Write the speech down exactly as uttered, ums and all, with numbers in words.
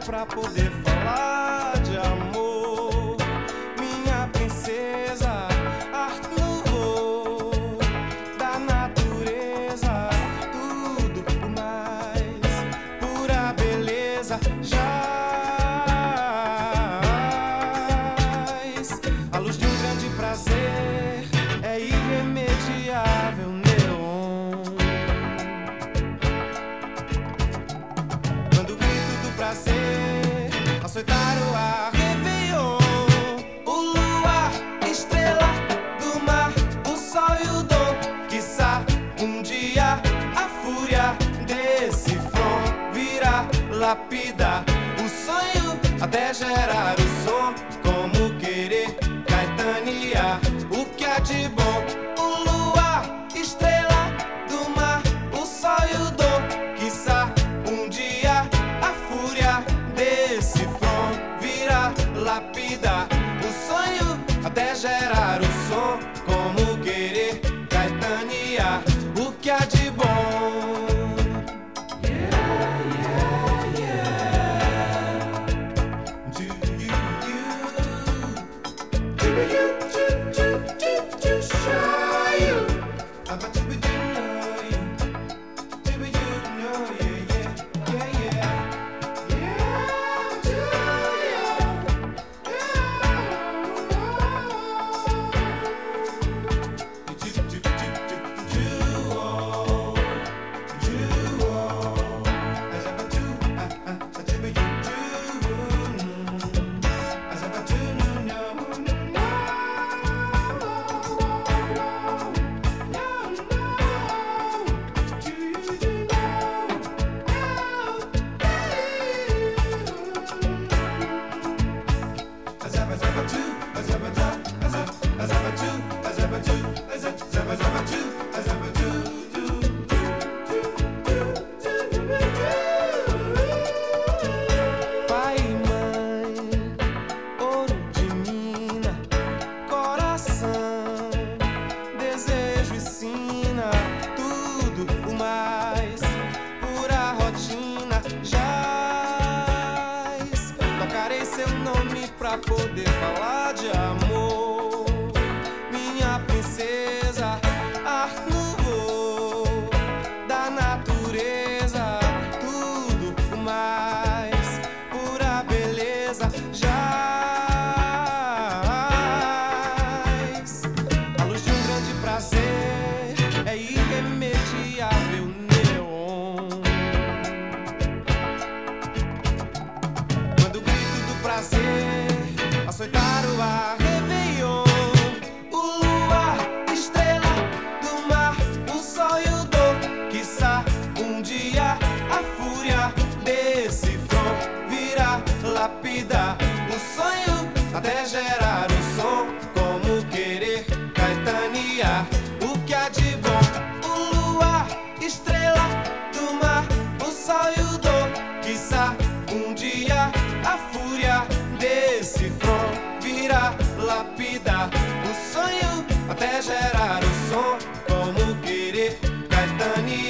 pra poder falar de amor. Minha princesa, Art Nouveau, da natureza, tudo por mais pura beleza. Jaz, a luz de um grande prazer é irremediável. Neon, quando o grito do prazer açoitar o ar, Réveillon, o luar, estrela do mar, o sol e o dom, quiçá um dia a fúria desse front virá lapidar o sonho até gerar o som. Como querer caetanear o que há de bom? O luar, estrela do mar, o sol e o dom, quiçá um dia a fúria desse front virá lapidar o sonho até gerar o som. Como querer caetanear o que há de bom? Pai e mãe, ouro de mina, coração, desejo e sina, tudo o mais pura rotina. Jaz, tocarei seu nome pra poder falar de amor. Minha princesa, Art Nouveau, da natureza, tudo o mais pura beleza. Jaz, a luz de um grande prazer é irremediável. Neon, quando o grito do prazer açoitar o ar, Réveillon, o luar, estrela do mar, o sol e o dom, quiçá um dia a fúria desse front virá lapidar o sonho até gerar o som. Como querer caetanear o que há de bom? O luar, estrela do mar, o sol e o dom, quiçá um dia a fúria desse front virá lapidar o sonho até gerar o som. Como querer caetanear